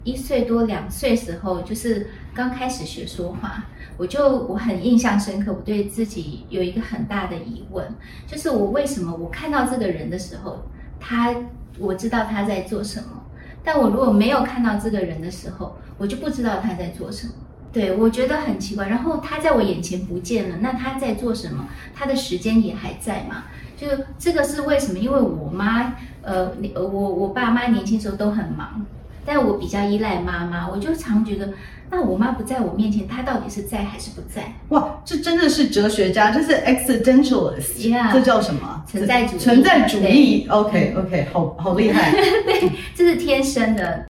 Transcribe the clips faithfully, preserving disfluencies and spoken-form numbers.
一岁多两岁时候，就是刚开始学说话，我就我很印象深刻，我对自己有一个很大的疑问，就是我为什么我看到这个人的时候，他我知道他在做什么，但我如果没有看到这个人的时候，我就不知道他在做什么。对，我觉得很奇怪。然后他在我眼前不见了，那他在做什么？他的时间也还在吗？就这个是为什么？因为我妈，呃，我我爸妈年轻时候都很忙。但我比较依赖妈妈，我就常觉得，那我妈不在我面前，她到底是在还是不在？ 哇，这真的是哲学家，这是 existentialist，、yeah, 这叫什么？ 存在主义。 存在主义 ，OK OK， 好好厉害。 对，这是天生的。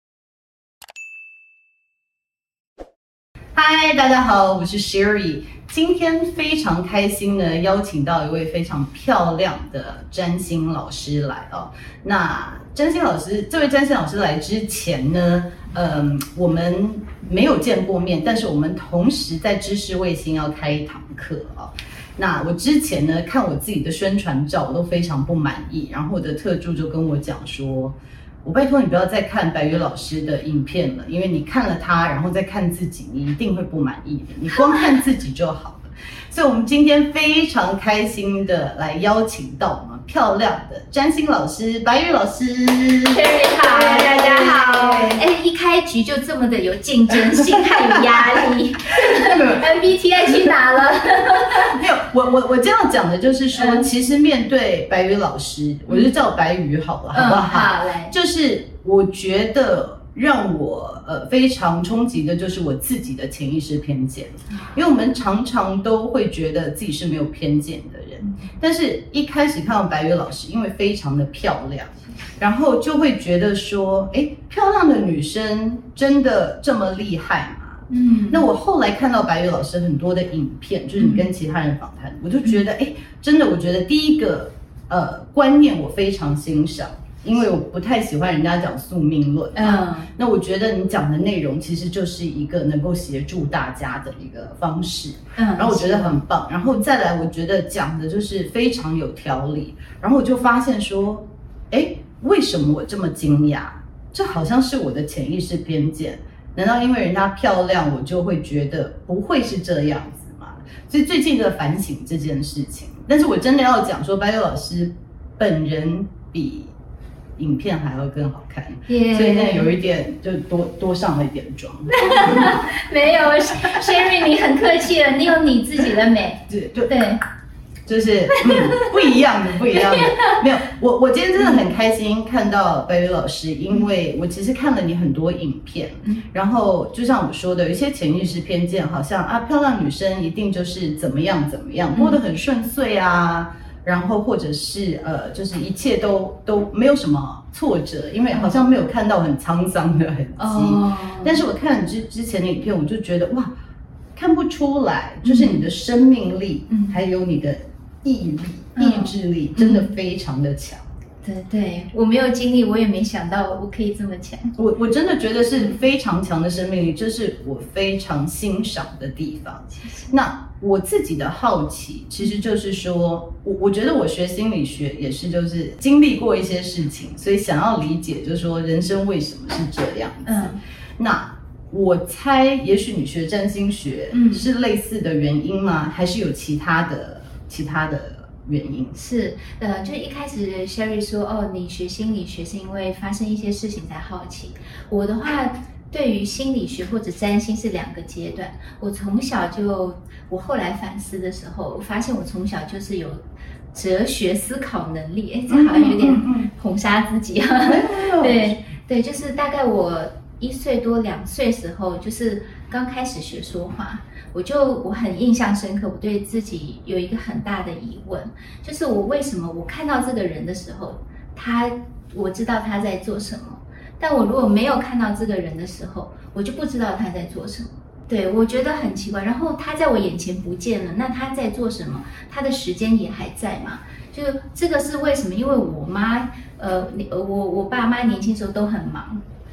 嗨，大家好，我是 Sherry。今天非常开心呢，邀请到一位非常漂亮的占星老师来哦。那占星老师，这位占星老师来之前呢，嗯，我们没有见过面，但是我们同时在知识卫星要开一堂课啊、哦。那我之前呢，看我自己的宣传照，我都非常不满意，然后我的特助就跟我讲说，我拜托你不要再看白宇老师的影片了，因为你看了他，然后再看自己，你一定会不满意的。你光看自己就好了。所以我们今天非常开心的来邀请到我们漂亮的占星老师白宇老师。 Sherry 好，大家好。哎，一开局就这么的有竞争性，还有压力。M B T I 去哪了？ 没有，我我我这样讲的就是说，嗯、其实面对白宇老师，我就叫白宇好了，嗯、好不好？ 好嘞。 就是我觉得让我呃非常冲击的就是我自己的潜意识偏见，因为我们常常都会觉得自己是没有偏见的人，但是一开始看到白宇老师，因为非常的漂亮，然后就会觉得说，哎，漂亮的女生真的这么厉害吗？嗯，那我后来看到白宇老师很多的影片，就是你跟其他人访谈，我就觉得，哎，真的，我觉得第一个呃观念我非常欣赏。因为我不太喜欢人家讲宿命论，嗯，那我觉得你讲的内容其实就是一个能够协助大家的一个方式，嗯，然后我觉得很棒，然后再来我觉得讲的就是非常有条理，然后我就发现说，哎，为什么我这么惊讶？这好像是我的潜意识偏见，难道因为人家漂亮，我就会觉得不会是这样子吗？所以最近的反省这件事情，但是我真的要讲说，白宇老师本人比影片还要更好看， yeah. 所以现在有一点就多多上了一点妆。 没有 ，Sherry 你很客气了，你有你自己的美。 对，就对， 就是嗯不一样的，不一样的。没有，我我今天真的很开心看到白宇老师，因为我其实看了你很多影片，嗯、然后就像我说的，有一些潜意识偏见，好像啊漂亮女生一定就是怎么样怎么样，过得很顺遂啊。然后或者是呃，就是一切都都没有什么挫折，因为好像没有看到很沧桑的痕迹。哦、但是我看之之前的影片，我就觉得哇，看不出来，就是你的生命力，嗯、还有你的毅力、嗯、意志力，真的非常的强。 对对，我没有经历，我也没想到我可以这么强。 我我真的觉得是非常强的生命力，这是我非常欣赏的地方。那我自己的好奇，其实就是说，我我觉得我学心理学也是，就是经历过一些事情，所以想要理解，就是说人生为什么是这样子。嗯，那我猜，也许你学占星学，嗯，是类似的原因吗？还是有其他的其他的？原因是，呃，就一开始 Sherry 说，哦，你学心理学是因为发生一些事情才好奇。我的话，对于心理学或者占星是两个阶段。我从小就，我后来反思的时候，我发现我从小就是有哲学思考能力。哎，这好像有点捧杀自己啊。对对，就是大概我一岁多两岁时候，就是刚开始学说话。我就我很印象深刻，我对自己有一个很大的疑问，就是我为什么我看到这个人的时候，他我知道他在做什么，但我如果没有看到这个人的时候，我就不知道他在做什么。对，我觉得很奇怪。然后他在我眼前不见了，那他在做什么？他的时间也还在吗？就这个是为什么？因为我妈，呃，我我爸妈年轻时候都很忙。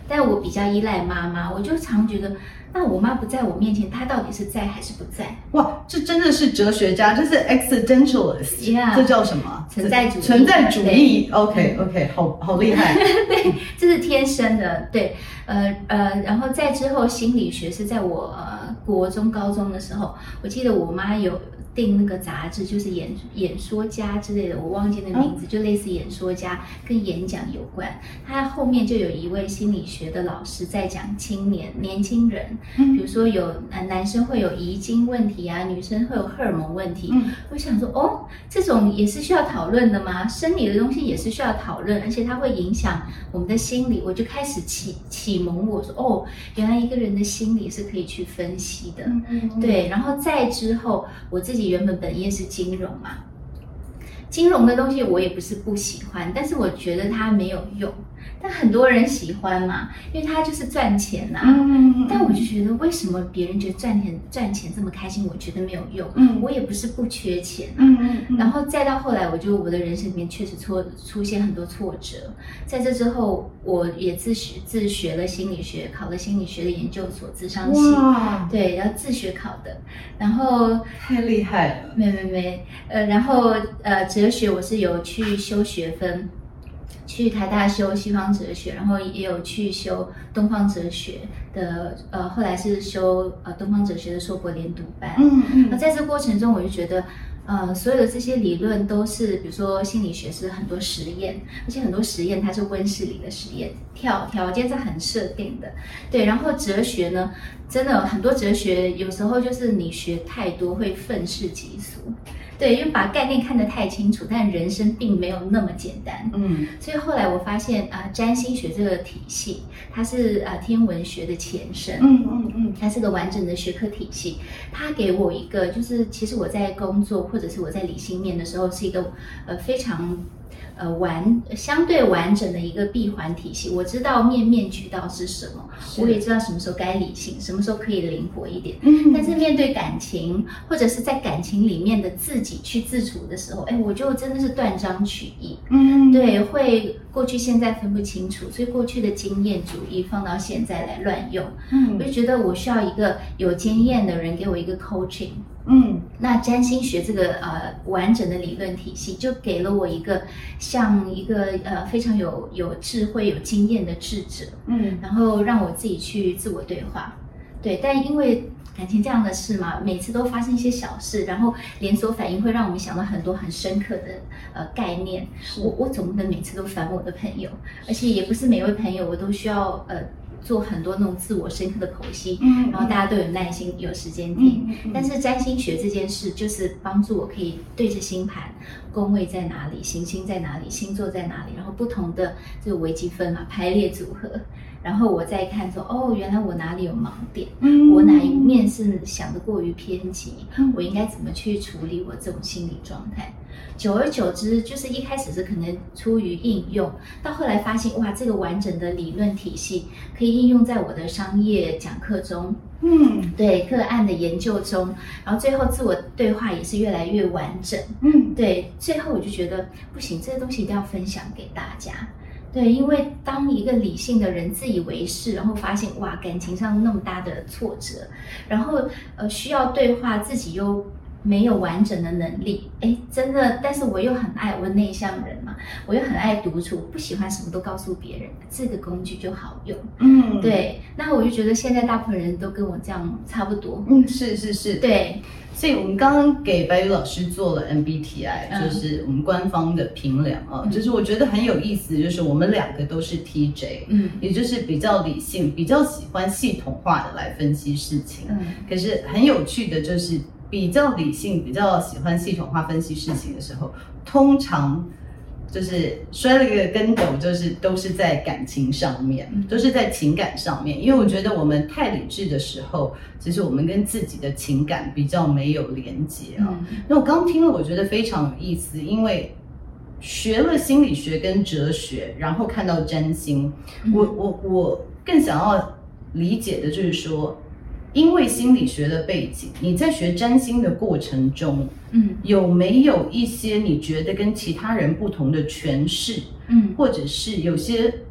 但我比较依赖妈妈，我就常觉得，那我妈不在我面前，她到底是在还是不在？ 哇，这真的是哲学家，这是 existentialist，、 yeah, 这叫什么？ 存在主义。 存在主义 ，OK OK， 好好厉害。 对，这是天生的。对，呃呃，然后再之后心理学是在我、呃、国中、高中的时候，我记得我妈有订那个杂志，就是演演说家之类的，我忘记那名字，嗯、就类似演说家跟演讲有关。他后面就有一位心理学的老师在讲青年年轻人，嗯、比如说有男男生会有遗精问题啊，女生会有荷尔蒙问题。嗯、我想说，哦，这种也是需要讨论的吗？生理的东西也是需要讨论，而且它会影响我们的心理。我就开始启启蒙我说，哦，原来一个人的心理是可以去分析的。嗯嗯嗯对，然后再之后我自己。原本本业是金融嘛，金融的东西我也不是不喜欢，但是我觉得它没有用。但很多人喜欢嘛，因为它就是赚钱呐、啊。嗯，但我就觉得为什么别人觉得赚钱赚钱这么开心，我觉得没有用。嗯，我也不是不缺钱啊。嗯嗯。然后再到后来，我就我的人生里面确实出出现很多挫折。在这之后，我也自学自学了心理学，考了心理学的研究所，諮商系。哇。对，然后自学考的。然后太厉害了。 没没没，呃，然后呃，哲学我是有去修学分。去台大修西方哲学，然后也有去修东方哲学的，呃，后来是修呃东方哲学的硕博连读班。嗯嗯。那在这过程中，我就觉得，呃，所有的这些理论都是，比如说心理学是很多实验，而且很多实验它是温室里的实验，条条件是很设定的，对。然后哲学呢，真的很多哲学有时候就是你学太多会愤世嫉俗。对，因为把概念看得太清楚，但人生并没有那么简单。嗯，所以后来我发现啊、呃，占星学这个体系，它是啊、呃、天文学的前身。嗯嗯嗯，它是个完整的学科体系。它给我一个，就是其实我在工作或者是我在理性面的时候，是一个呃非常。呃，完相对完整的一个闭环体系，我知道面面俱到是什么，我也知道什么时候该理性，什么时候可以灵活一点。嗯，但是面对感情，或者是在感情里面的自己去自处的时候，哎，我就真的是断章取义。嗯，对，会过去现在分不清楚，所以过去的经验主义放到现在来乱用。嗯，我就觉得我需要一个有经验的人给我一个 coaching。嗯，那占星学这个呃完整的理论体系，就给了我一个像一个呃非常有有智慧、有经验的智者，嗯，然后让我自己去自我对话，对，但因为感情这样的事嘛，每次都发生一些小事，然后连锁反应会让我们想到很多很深刻的呃概念，我我总不能每次都烦我的朋友，而且也不是每位朋友我都需要呃。做很多那种自我深刻的剖析，嗯，然后大家都有耐心、有时间听。嗯嗯、但是占星学这件事，就是帮助我可以对着星盘，宫位在哪里，行星在哪里，星座在哪里，然后不同的这个微积分嘛排列组合，然后我再看说，哦，原来我哪里有盲点，嗯，我哪一面是想得过于偏激，嗯，我应该怎么去处理我这种心理状态？久而久之，就是一开始是可能出于应用，到后来发现哇，这个完整的理论体系可以应用在我的商业讲课中，嗯，对个案的研究中，然后最后自我对话也是越来越完整，嗯，对，最后我就觉得不行，这个东西一定要分享给大家。对，因为当一个理性的人自以为是，然后发现哇，感情上那么大的挫折，然后呃需要对话，自己又没有完整的能力，哎，真的，但是我又很爱我内向人嘛，我又很爱独处，不喜欢什么都告诉别人，这个工具就好用。嗯，对，那我就觉得现在大部分人都跟我这样差不多。 嗯，是是是， 对。 所以我们刚刚给白宇老师做了 M B T I，、嗯、就是我们官方的评量啊，嗯、就是我觉得很有意思，就是我们两个都是 T J， 嗯，也就是比较理性，比较喜欢系统化的来分析事情。嗯，可是很有趣的就是。比较理性，比较喜欢系统化分析事情的时候，通常就是摔了一个跟斗，就是都是在感情上面，都是在情感上面。因为我觉得我们太理智的时候，其实我们跟自己的情感比较没有连结啊。嗯、那我刚听了，我觉得非常有意思，因为学了心理学跟哲学，然后看到占星，嗯、我我我更想要理解的就是说。因为心理学的背景，你在学占星的过程中，嗯，有没有一些你觉得跟其他人不同的诠释，嗯，或者是有些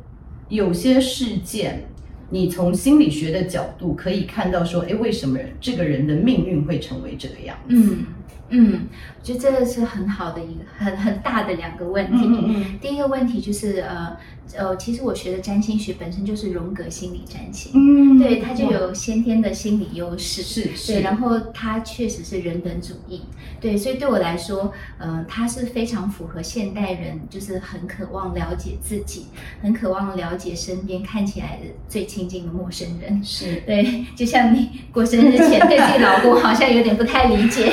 有些事件，你从心理学的角度可以看到说，哎，为什么这个人的命运会成为这个样子？ 嗯嗯，我觉得这个是很好的一个很很大的两个问题。 嗯嗯嗯第一个问题就是呃呃，其实我学的占星学本身就是荣格心理占星， 嗯， 对，它就有先天的心理优势， 是是， 对，然后它确实是人本主义，对，所以对我来说，呃，它是非常符合现代人，就是很渴望了解自己，很渴望了解身边看起来的最亲近的陌生人， 是对，就像你过生日前对自己老公好像有点不太理解，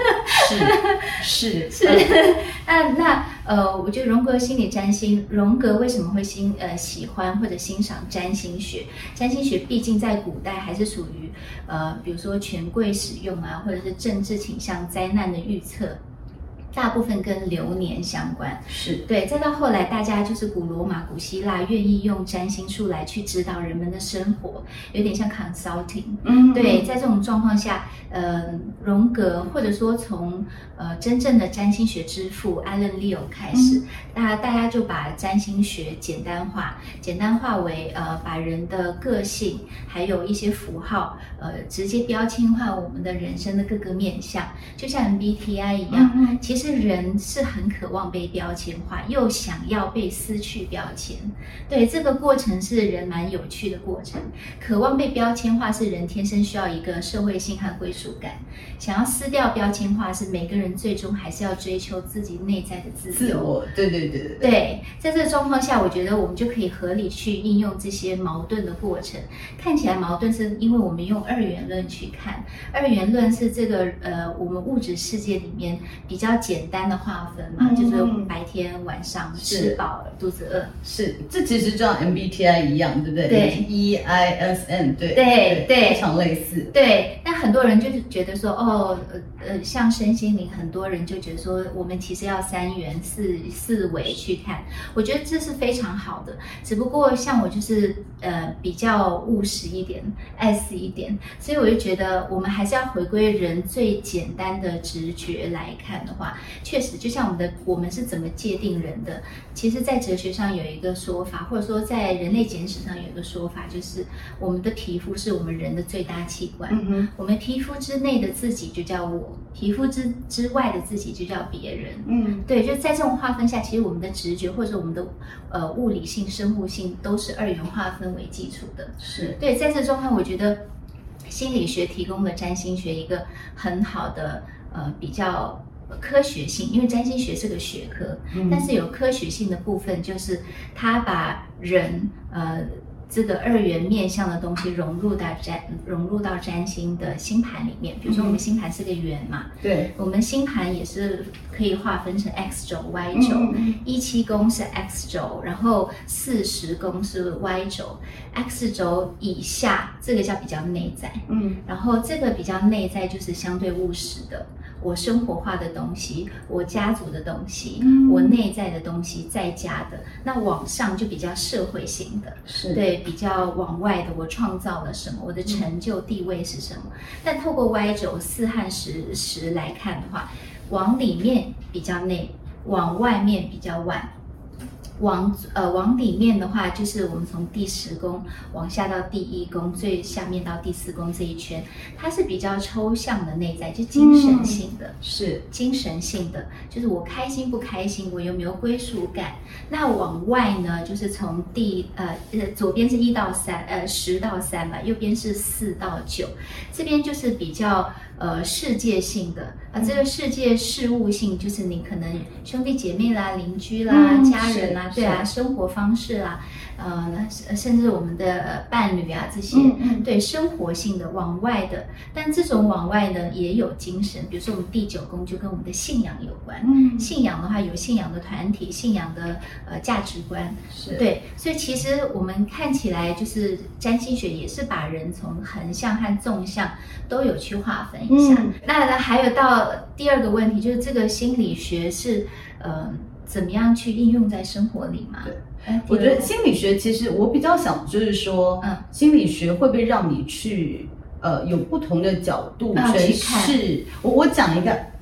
是是是，那那呃，我觉得荣格心理占星，荣格为什么会欣呃喜欢或者欣赏占星学？占星学毕竟在古代还是属于呃，比如说权贵使用啊，或者是政治倾向、灾难的预测。大部分跟流年相关， 是对。再到后来，大家就是古罗马、古希腊愿意用占星术来去指导人们的生活，有点像 consulting。 嗯， 对，在这种状况下，呃，荣格或者说从呃真正的占星学之父 Alan Leo 开始， 嗯、 大大家就把占星学简单化，简单化为呃把人的个性还有一些符号，呃直接标签化我们的人生的各个面向，就像 M B T I 一样，嗯、其实。其实人是很渴望被标签化，又想要被撕去标签。对，这个过程是人蛮有趣的过程。渴望被标签化是人天生需要一个社会性和归属感，想要撕掉标签化是每个人最终还是要追求自己内在的自由。 自我，对对对对。 对，在这个状况下，我觉得我们就可以合理去应用这些矛盾的过程。看起来矛盾是因为我们用二元论去看，二元论是这个呃我们物质世界里面比较简简单的划分嘛，嗯、就是白天晚上吃饱了肚子饿， 是这其实就像 M B T I 一样，对不对？ 对 ，E I S M， 对对对， 非常类似。 对，但很多人就是觉得说，哦，呃呃，像身心灵，很多人就觉得说，我们其实要三元四四维去看，我觉得这是非常好的。只不过像我就是呃比较务实一点，爱死一点，所以我就觉得我们还是要回归人最简单的直觉来看的话。确实，就像我们的我们是怎么界定人的？其实，在哲学上有一个说法，或者说在人类简史上有一个说法，就是我们的皮肤是我们人的最大器官。嗯哼，我们皮肤之内的自己就叫我，皮肤之之外的自己就叫别人。嗯，对，就在这种划分下，其实我们的直觉或者我们的呃物理性、生物性都是二元划分为基础的。 是对，在这状况，我觉得心理学提供了占星学一个很好的呃比较。科学性，因为占星学是个学科，嗯、但是有科学性的部分，就是它把人呃这个二元面向的东西融入到占融入到占星的星盘里面。比如说我们星盘是个圆嘛， 对， 我们星盘也是可以划分成 X 轴、Y 轴，一七宫是 X 轴，然后四十宫是 Y 轴。X 轴以下这个叫比较内在，嗯，然后这个比较内在就是相对务实的。我生活化的东西，我家族的东西，嗯、我内在的东西，在家的，那往上就比较社会性的， 是对，比较往外的，我创造了什么，我的成就地位是什么？嗯、但透过 Y 轴四和十十来看的话，往里面比较内，往外面比较外。往呃往里面的话，就是我们从第十宫往下到第一宫，最下面到第四宫这一圈，它是比较抽象的内在，就精神性的， 嗯、是精神性的，就是我开心不开心，我有没有归属感？那往外呢，就是从第呃呃左边是一到三，呃十到三嘛，右边是四到九，这边就是比较呃世界性的啊、呃，这个世界事物性就是你可能兄弟姐妹啦、邻居啦、嗯、家人啦。对啊，生活方式啊，呃，甚至我们的伴侣啊，这些，嗯嗯对生活性的往外的，但这种往外呢也有精神，比如说我们第九宫就跟我们的信仰有关，嗯，信仰的话有信仰的团体，信仰的呃价值观， 是对，所以其实我们看起来就是占星学也是把人从横向和纵向都有去划分一下。嗯、那还有到第二个问题，就是这个心理学是呃。怎么样去应用在生活里嘛？ 对，我觉得心理学其实我比较想就是说，嗯，心理学会不会让你去呃有不同的角度诠释？我我讲一个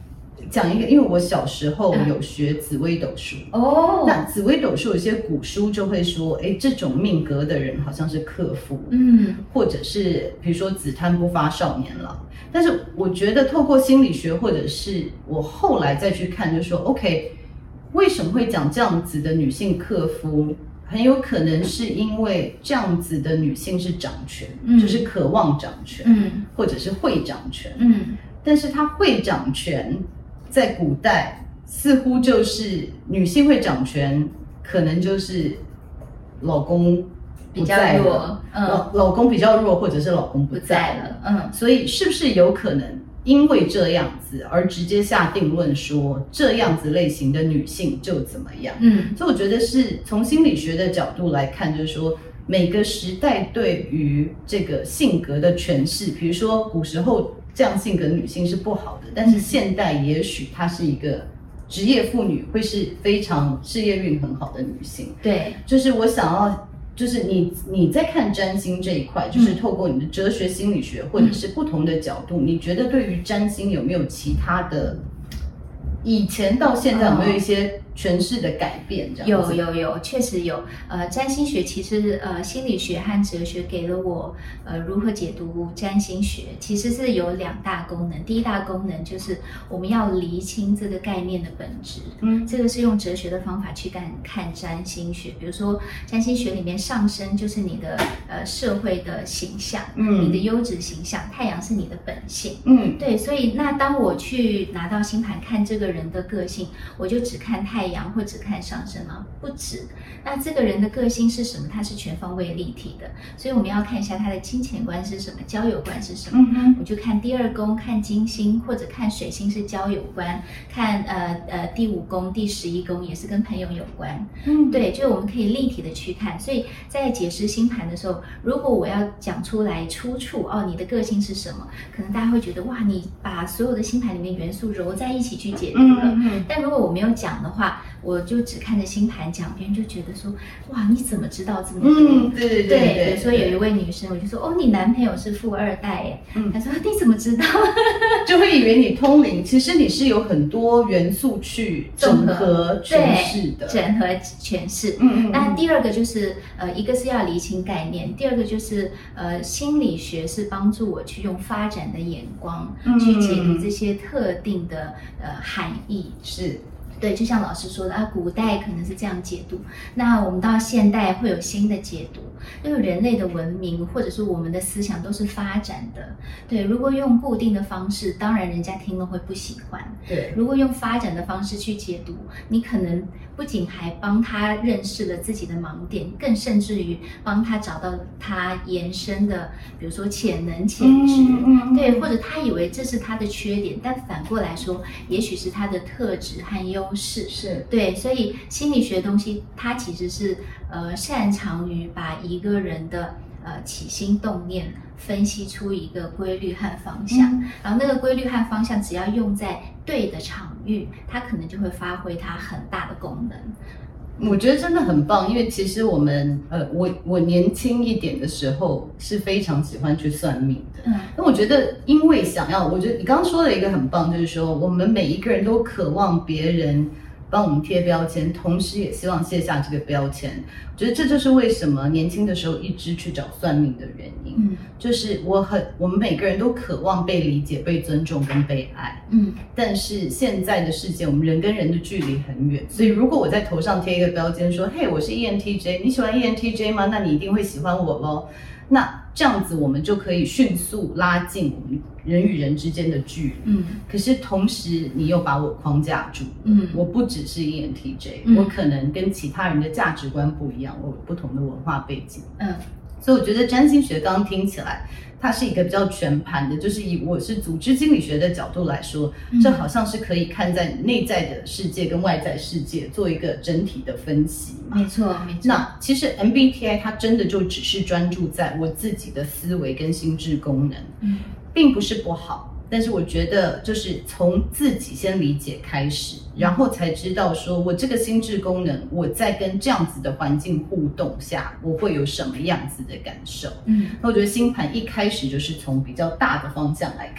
讲一个，因为我小时候有学紫微斗数哦， 那紫微斗数有些古书就会说，哎，这种命格的人好像是克夫， 嗯， 或者是比如说子贪不发少年郎。但是我觉得透过心理学，或者是我后来再去看，就说 OK， 为什么会讲这样子的女性克夫？很有可能是因为这样子的女性是掌权，嗯、就是渴望掌权，嗯，或者是会掌权，嗯，但是她会掌权，在古代似乎就是女性会掌权，可能就是老公不在了，比较弱，嗯，老老公比较弱，或者是老公不在了，嗯，所以是不是有可能？因为这样子而直接下定论说这样子类型的女性就怎么样，嗯，所以我觉得是从心理学的角度来看，就是说每个时代对于这个性格的诠释，比如说古时候这样性格的女性是不好的，但是现代也许她是一个职业妇女，会是非常事业运很好的女性。 对， 就是我想要。就是你你在看占星这一块，就是透过你的哲学心理学，或者是不同的角度，你觉得对于占星有没有其他的？以前到现在有没有一些诠释的改变？这样子有有有，确实有。呃，占星学其实呃，心理学和哲学给了我呃如何解读占星学，其实是有两大功能。第一大功能就是我们要厘清这个概念的本质，嗯，这个是用哲学的方法去看看占星学。比如说占星学里面上升就是你的呃社会的形象，嗯，你的优质形象，太阳是你的本性，嗯，对。所以那当我去拿到星盘看这个人的个性，我就只看太阳或只看上升吗？不止。那这个人的个性是什么？他是全方位立体的，所以我们要看一下他的金钱观是什么，交友观是什么。嗯、我就看第二宫，看金星或者看水星是交友观，看呃呃第五宫、第十一宫也是跟朋友有关。嗯，对，就我们可以立体的去看。所以在解释星盘的时候，如果我要讲出来出处哦，你的个性是什么？可能大家会觉得哇，你把所有的星盘里面元素揉在一起去解读了。嗯嗯、但如果我没有讲的话，我就只看着星盘讲，别人就觉得说，哇，你怎么知道这么多？ 嗯，对对对 对, 对。 比如说有一位女生，我就说，哦，你男朋友是富二代耶。嗯，她说你怎么知道？ 就会以为你通灵，其实你是有很多元素去整合诠释的， 整合诠释。嗯嗯。那第二个就是呃，一个是要厘清概念，第二个就是呃，心理学是帮助我去用发展的眼光、嗯、去解读这些特定的呃含义。 是。 对，就像老师说的啊，古代可能是这样解读，那我们到现代会有新的解读。因为人类的文明或者是我们的思想都是发展的，对。如果用固定的方式，当然人家听了会不喜欢。 对。 如果用发展的方式去解读，你可能不仅还帮他认识了自己的盲点，更甚至于帮他找到他延伸的，比如说潜能、潜质，嗯嗯嗯对，或者他以为这是他的缺点，但反过来说，也许是他的特质和优势。 是对，所以心理学的东西，它其实是呃擅长于把一个人的呃起心动念分析出一个规律和方向，嗯、然后那个规律和方向只要用在对的场域，它可能就会发挥它很大的功能。 我觉得真的很棒，因为其实我们呃，我我年轻一点的时候是非常喜欢去算命的。嗯，那我觉得，因为想要，我觉得你刚刚说的一个很棒，就是说我们每一个人都渴望别人帮我们贴标签，同时也希望卸下这个标签。我觉得这就是为什么年轻的时候一直去找算命的原因。嗯，就是我很，我们每个人都渴望被理解、被尊重跟被爱。嗯，但是现在的世界，我们人跟人的距离很远，所以如果我在头上贴一个标签说，嘿，我是 E N T J， 你喜欢 E N T J 吗？那你一定会喜欢我咯。那这样子我们就可以迅速拉近我们人与人之间的距离。嗯，可是同时你又把我框架住。嗯，我不只是 E N T J，嗯、我可能跟其他人的价值观不一样，我有不同的文化背景。嗯，所以我觉得占星学刚刚听起来，它是一个比较全盘的，就是以我是组织心理学的角度来说，嗯、这好像是可以看在内在的世界跟外在世界做一个整体的分析嘛。 没错，没错。 那其实 M B T I 它真的就只是专注在我自己的思维跟心智功能，嗯，并不是不好。但是我觉得就是从自己先理解开始，然后才知道说我这个心智功能，我在跟这样子的环境互动下，我会有什么样子的感受。嗯，那我觉得星盘一开始就是从比较大的方向来看。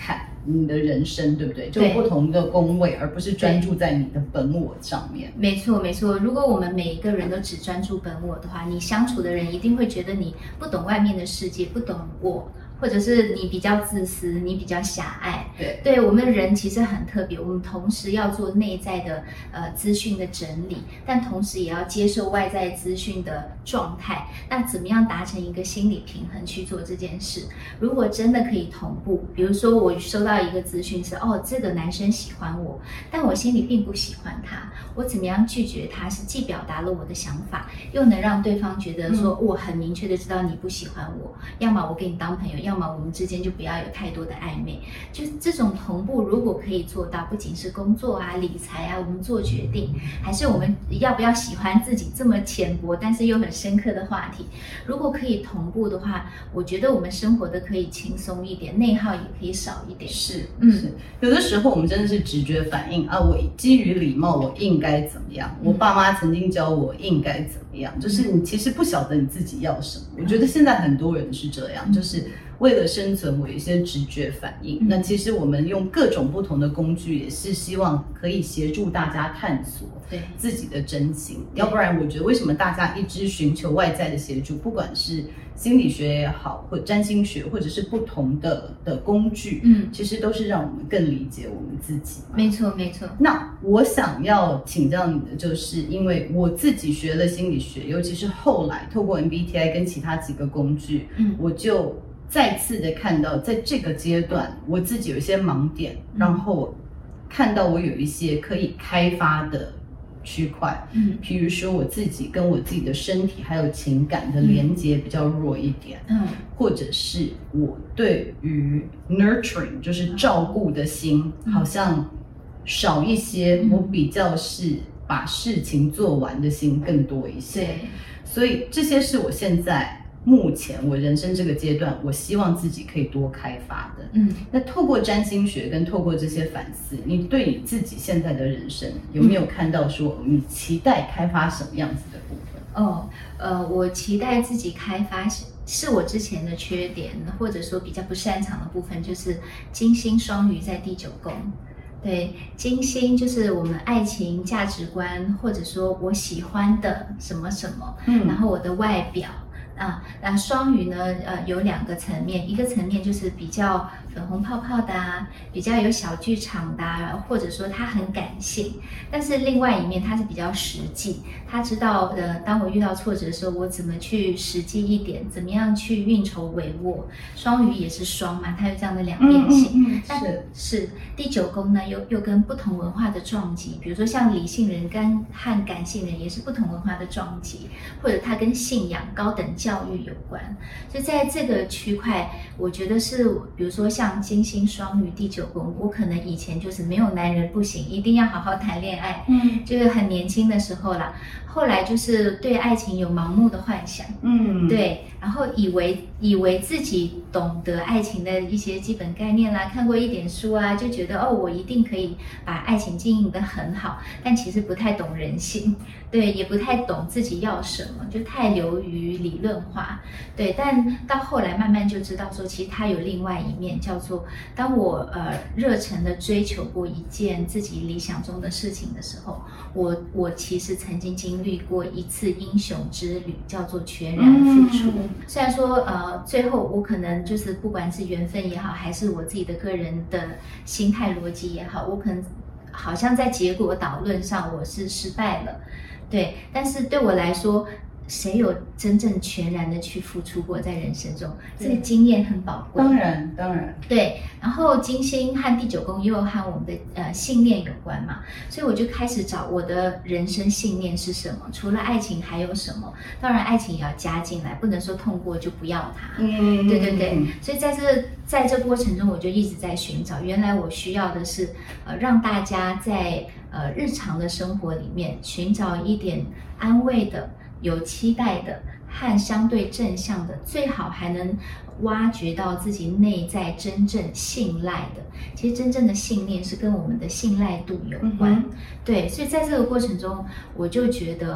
你的人生，对不对？就不同的宫位，而不是专注在你的本我上面。 没错，没错。如果我们每一个人都只专注本我的话，你相处的人一定会觉得你不懂外面的世界，不懂我。或者是你比较自私，你比较狭隘， 对， 对我们人其实很特别，我们同时要做内在的呃资讯的整理，但同时也要接受外在资讯的状态。那怎么样达成一个心理平衡去做这件事？如果真的可以同步，比如说我收到一个资讯是哦，这个男生喜欢我，但我心里并不喜欢他，我怎么样拒绝他？是既表达了我的想法，又能让对方觉得说、嗯、我很明确的知道你不喜欢我，要么我跟你当朋友，要要么我们之间就不要有太多的暧昧，就是这种同步，如果可以做到，不仅是工作啊、理财啊，我们做决定，还是我们要不要喜欢自己这么浅薄但是又很深刻的话题，如果可以同步的话，我觉得我们生活的可以轻松一点，内耗也可以少一点。 是，嗯，是。有的时候我们真的是直觉反应啊，我基于礼貌，我应该怎么样？我爸妈曾经教我应该怎么样，就是你其实不晓得你自己要什么。我觉得现在很多人是这样，就是为了生存，我有一些直觉反应。嗯、那其实我们用各种不同的工具，也是希望可以协助大家探索自己的真心。要不然，我觉得为什么大家一直寻求外在的协助，不管是心理学也好，或占星学，或者是不同的的工具，嗯，其实都是让我们更理解我们自己嘛。 没错，没错。 那我想要请教你的，就是因为我自己学了心理学，尤其是后来透过 M B T I 跟其他几个工具，嗯，我就再次的看到，在这个阶段，我自己有一些盲点，嗯、然后看到我有一些可以开发的区块，嗯，比如说我自己跟我自己的身体还有情感的连接比较弱一点，嗯，或者是我对于 nurturing 就是照顾的心、嗯、好像少一些、嗯，我比较是把事情做完的心更多一些，对，所以这些是我现在目前我人生这个阶段，我希望自己可以多开发的。嗯，那透过占星学跟透过这些反思，你对你自己现在的人生有没有看到说你期待开发什么样子的部分？ 哦，呃，我期待自己开发是是我之前的缺点，或者说比较不擅长的部分，就是金星双鱼在第九宫。对，金星就是我们爱情价值观，或者说我喜欢的什么什么，嗯，然后我的外表。啊，那双鱼呢？呃，有两个层面，一个层面就是比较粉红泡泡的啊，比较有小剧场的啊，或者说他很感性。但是另外一面，他是比较实际，他知道呃，当我遇到挫折的时候，我怎么去实际一点，怎么样去运筹帷幄。双鱼也是双嘛，它有这样的两面性。嗯嗯嗯、但是是第九宫呢，又又跟不同文化的撞击，比如说像理性人跟和感性人也是不同文化的撞击，或者它跟信仰、高等教育有关，所以在这个区块，我觉得是，比如说像金星双鱼第九宫，我可能以前就是没有男人不行，一定要好好谈恋爱，嗯，就是很年轻的时候啦。后来就是对爱情有盲目的幻想，嗯，对，然后以为以为自己懂得爱情的一些基本概念啦，看过一点书啊，就觉得哦，我一定可以把爱情经营得很好，但其实不太懂人性，对，也不太懂自己要什么，就太流于理论化，对，但到后来慢慢就知道说，其实它有另外一面，叫做当我呃热忱的追求过一件自己理想中的事情的时候，我我其实曾经经历过一次英雄之旅，叫做全然付出。嗯、虽然说呃最后我可能就是不管是缘分也好，还是我自己的个人的心态逻辑也好，我可能好像在结果导论上我是失败了，对，但是对我来说，谁有真正全然的去付出过在人生中，这个经验很宝贵。 当然当然对，然后金星和第九宫又和我们的呃信念有关嘛，所以我就开始找我的人生信念是什么，除了爱情还有什么，当然爱情也要加进来，不能说痛过就不要它。嗯，对对对，所以在这在这过程中，我就一直在寻找，原来我需要的是呃让大家在呃日常的生活里面寻找一点安慰的，有期待的和相对正向的，最好还能挖掘到自己内在真正信赖的。其实真正的信念是跟我们的信赖度有关。嗯、对，所以在这个过程中，我就觉得，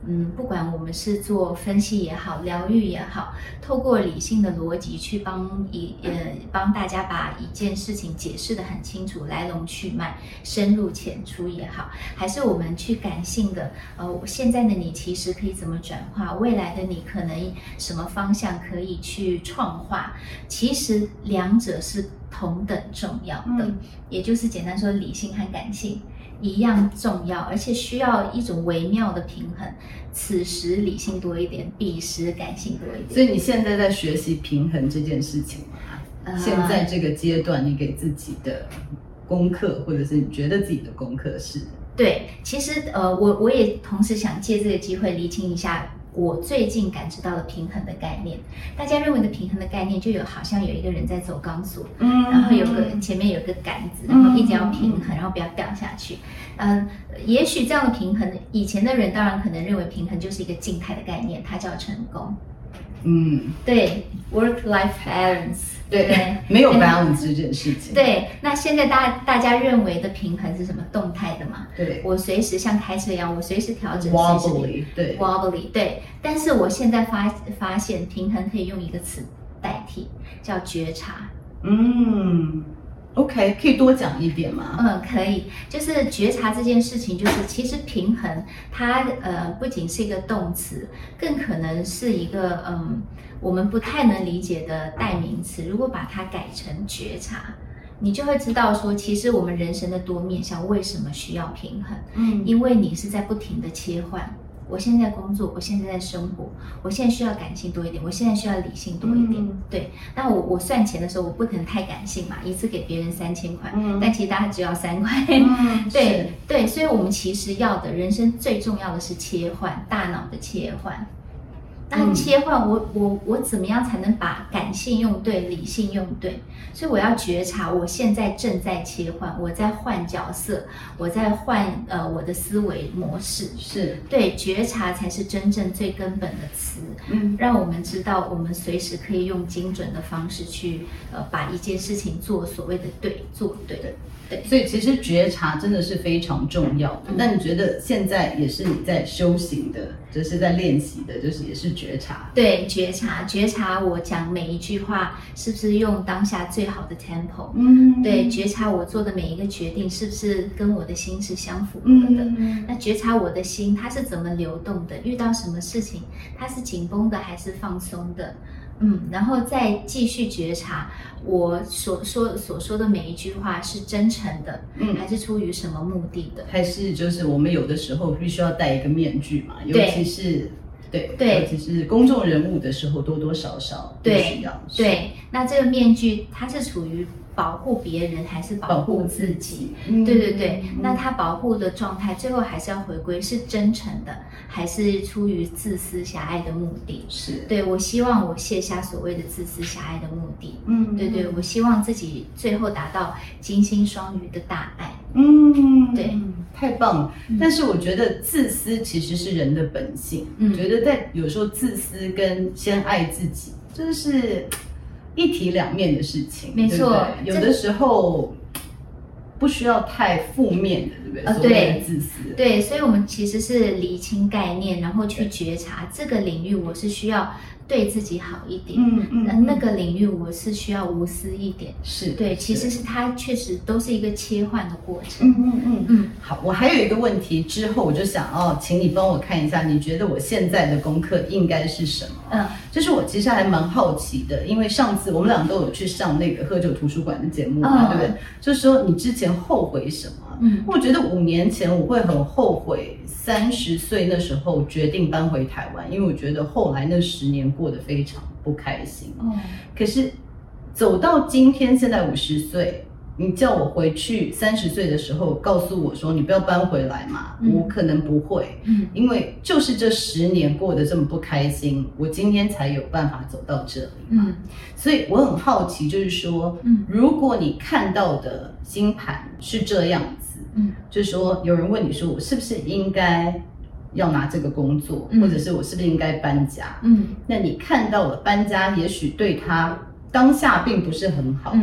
嗯，不管我们是做分析也好，疗愈也好，透过理性的逻辑去帮一呃帮大家把一件事情解释得很清楚，来龙去脉，深入浅出也好，还是我们去感性的，呃，现在的你其实可以怎么转化，未来的你可能什么方向可以去创化，其实两者是同等重要的，嗯、也就是简单说，理性和感性一样重要，而且需要一种微妙的平衡。此时理性多一点，彼时感性多一点。 所以你现在在学习平衡这件事情吗？呃、现在这个阶段，你给自己的功课，或者是你觉得自己的功课是？ 对，其实呃，我我也同时想借这个机会厘清一下。我最近感知到的平衡的概念，大家认为的平衡的概念，就有好像有一个人在走钢索，嗯，然后有个前面有个杆子，然后一直要平衡，然后不要掉下去。嗯，也许这样的平衡，以前的人当然可能认为平衡就是一个静态的概念，它叫成功。嗯，对 ，work-life balance， 对，对没有 balance 这件事情。 对，那现在大大家认为的平衡是什么？动态的嘛？ 对， 我随时像开车一样，我随时调整。 wobbly， 对 ，wobbly， 对。但是我现在发发现，平衡可以用一个词代替，叫觉察。 嗯。OK， 可以多讲一点吗？ 嗯，可以。就是觉察这件事情，就是其实平衡它呃不仅是一个动词，更可能是一个嗯我们不太能理解的代名词。如果把它改成觉察，你就会知道说，其实我们人生的多面向为什么需要平衡？嗯，因为你是在不停的切换。我现在工作，我现在在生活，我现在需要感性多一点，我现在需要理性多一点。嗯、对，那我我算钱的时候，我不可能太感性嘛，一次给别人三千块，嗯、但其实大家只要三块。嗯、对对，所以我们其实要的人生最重要的是切换，大脑的切换。那切换我我我怎么样才能把感性用对，理性用对？所以我要觉察，我现在正在切换，我在换角色，我在换呃我的思维模式。 是对，觉察才是真正最根本的词，嗯，让我们知道我们随时可以用精准的方式去呃把一件事情做所谓的对，做对的。对， 所以其实觉察真的是非常重要的。那、嗯、你觉得现在也是你在修行的，就是在练习的，就是也是觉察？ 对，觉察，觉察。我讲每一句话是不是用当下最好的 tempo？ 嗯，对，觉察我做的每一个决定是不是跟我的心是相符合的？嗯、那觉察我的心它是怎么流动的？遇到什么事情它是紧绷的还是放松的？嗯，然后再继续觉察我所说所说的每一句话是真诚的，嗯，还是出于什么目的的？ 还是就是我们有的时候必须要戴一个面具嘛，尤其是对对，尤其是公众人物的时候，多多少少必须要。 对，那这个面具它是处于保护别人还是保护自己？嗯、对对对，嗯、那他保护的状态最后还是要回归是真诚的，还是出于自私狭隘的目的？ 是对，我希望我卸下所谓的自私狭隘的目的。嗯，对对，我希望自己最后达到金星双鱼的大爱。嗯，对， 太棒了。嗯、但是我觉得自私其实是人的本性。嗯，觉得在有时候自私跟先爱自己，真的是一体两面的事情， 没错。 有的时候不需要太负面的，对不对？呃，对，自私。 对，所以我们其实是厘清概念，然后去觉察这个领域，我是需要对自己好一点。嗯嗯。那那个领域我是需要无私一点。 是对，其实是它确实都是一个切换的过程。嗯嗯嗯嗯。好，我还有一个问题，之后我就想哦，请你帮我看一下，你觉得我现在的功课应该是什么？嗯。就是我其实还蛮好奇的，因为上次我们俩都有去上那个喝酒图书馆的节目嘛，哦、对不对？就是说你之前后悔什么？嗯，我觉得五年前我会很后悔，三十岁那时候决定搬回台湾，因为我觉得后来那十年过得非常不开心。哦，可是走到今天，现在五十岁。你叫我回去三十岁的时候告诉我说你不要搬回来嘛，嗯、我可能不会，嗯，因为就是这十年过得这么不开心，我今天才有办法走到这里嘛。嗯，所以我很好奇，就是说，嗯，如果你看到的星盘是这样子，嗯，就是说有人问你说我是不是应该要拿这个工作，嗯、或者是我是不是应该搬家，嗯，那你看到了搬家，也许对他当下并不是很好，嗯。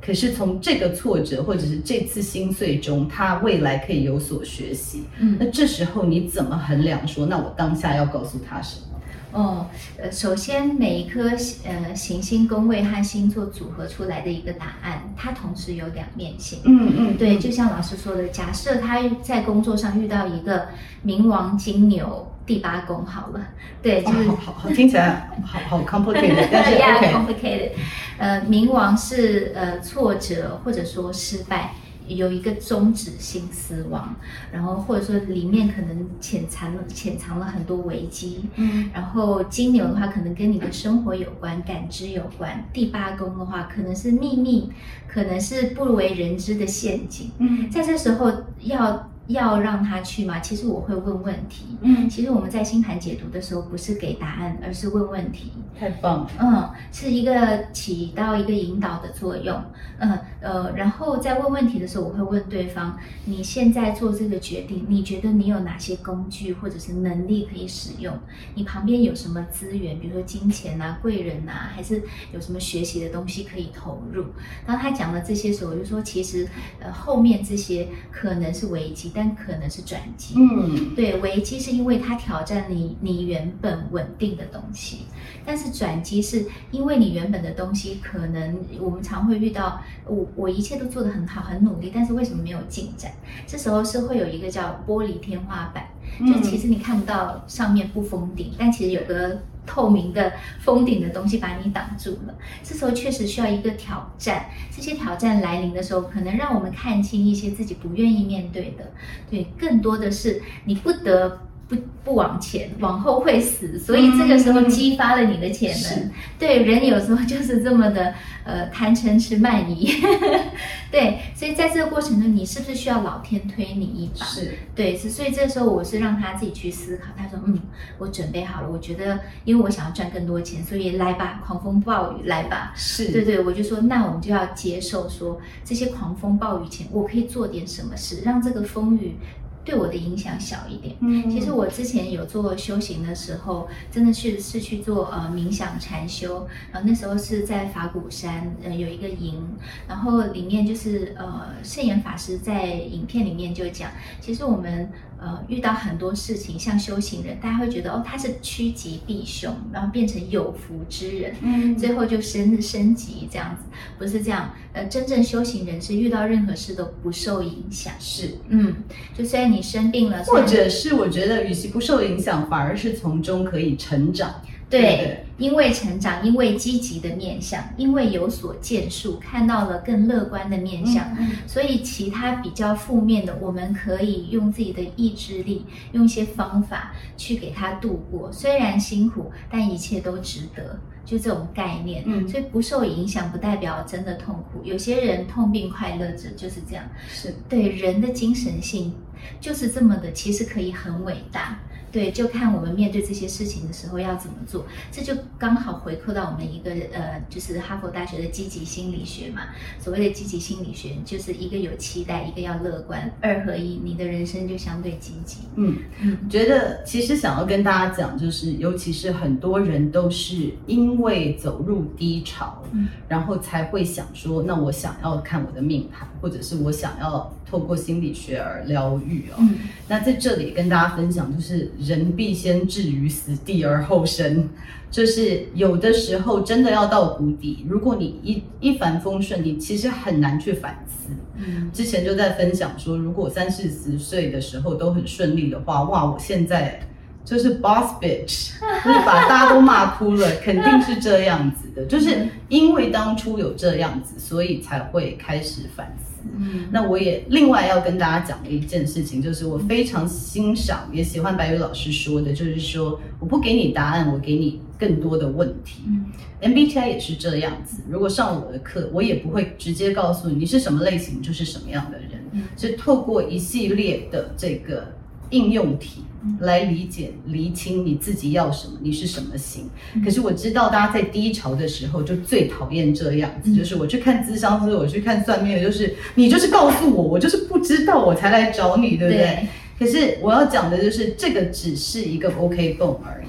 可是从这个挫折或者是这次心碎中，他未来可以有所学习。嗯，那这时候你怎么衡量说，那我当下要告诉他什么？ 哦，呃，首先每一颗呃行星宫位和星座组合出来的一个答案，它同时有两面性。 嗯嗯， 对，就像老师说的，假设他在工作上遇到一个冥王金牛第八宫，好了，对，就是、 哦、好好听起来好好 complicated， 但是 yeah, OK complicated。呃，冥王是呃挫折或者说失败。有一个终止性死亡，然后或者说里面可能潜藏了潜藏了很多危机，嗯，然后金牛的话可能跟你的生活有关，感知有关，第八宫的话可能是秘密，可能是不为人知的陷阱，嗯，在这时候要。要让他去吗？其实我会问问题。嗯，其实我们在星盘解读的时候，不是给答案，而是问问题。 太棒了。 嗯，是一个起到一个引导的作用。嗯呃，然后在问问题的时候，我会问对方：你现在做这个决定，你觉得你有哪些工具或者是能力可以使用？你旁边有什么资源，比如说金钱啊、贵人啊，还是有什么学习的东西可以投入？当他讲了这些时候，我就说，其实呃后面这些可能是危机。但可能是转机，嗯，对，危机是因为它挑战你你原本稳定的东西，但是转机是因为你原本的东西可能我们常会遇到，我我一切都做得很好很努力，但是为什么没有进展？这时候是会有一个叫玻璃天花板，就其实你看不到上面不封顶，但其实有个透明的封顶的东西把你挡住了，这时候确实需要一个挑战。这些挑战来临的时候，可能让我们看清一些自己不愿意面对的，对，更多的是你不得不不往前，往后会死，所以这个时候激发了你的潜能。嗯、对，人有时候就是这么的，呃，贪嗔痴慢疑。对，所以在这个过程中，你是不是需要老天推你一把？ 是， 对，所以这时候我是让他自己去思考。他说，嗯，我准备好了，我觉得，因为我想要赚更多钱，所以来吧，狂风暴雨来吧。 是， 对对，我就说，那我们就要接受说，这些狂风暴雨前，我可以做点什么事，让这个风雨对我的影响小一点。嗯，其实我之前有做修行的时候，真的是是去做呃冥想禅修，然后那时候是在法鼓山呃有一个营，然后里面就是呃圣严法师在影片里面就讲，其实我们呃遇到很多事情，像修行人，大家会觉得哦他是趋吉避凶，然后变成有福之人，嗯，最后就升升级这样子，不是这样。呃，真正修行人是遇到任何事都不受影响， 是， 嗯，就虽然你生病了， 或者是我觉得与其不受影响，反而是从中可以成长。 对，对对，因为成长，因为积极的面向，因为有所建树，看到了更乐观的面向，嗯嗯，所以其他比较负面的，我们可以用自己的意志力，用一些方法去给它度过。虽然辛苦，但一切都值得。就这种概念，嗯，所以不受影响不代表真的痛苦。有些人痛并快乐着，就是这样。 是， 对，人的精神性就是这么的，其实可以很伟大。对，就看我们面对这些事情的时候要怎么做，这就刚好回扣到我们一个呃，就是哈佛大学的积极心理学嘛。所谓的积极心理学，就是一个有期待，一个要乐观，二合一，你的人生就相对积极。 嗯嗯，觉得其实想要跟大家讲，就是尤其是很多人都是因为走入低潮，嗯，然后才会想说，那我想要看我的命盘，或者是我想要透过心理学而疗愈哦。嗯，那在这里跟大家分享，就是人必先置于死地而后生，就是有的时候真的要到谷底，如果你一一帆风顺，你其实很难去反思。嗯，之前就在分享说，如果三四十岁的时候都很顺利的话，哇，我现在就是 boss bitch， 就是把大家都骂哭了，肯定是这样子的，就是因为当初有这样子，所以才会开始反思。嗯，那我也另外要跟大家讲的一件事情，就是我非常欣赏也喜欢白宇老师说的，就是说我不给你答案，我给你更多的问题。嗯 M B T I 也是这样子，如果上了我的课，我也不会直接告诉你你是什么类型就是什么样的人，嗯，是透过一系列的这个应用题来理解厘清你自己要什么，你是什么型。可是我知道大家在低潮的时候就最讨厌这样子，就是我去看咨商师，我去看算命的，就是你就是告诉我，我就是不知道我才来找你，对不对？对，可是我要讲的就是这个只是一个 OK 泵而已。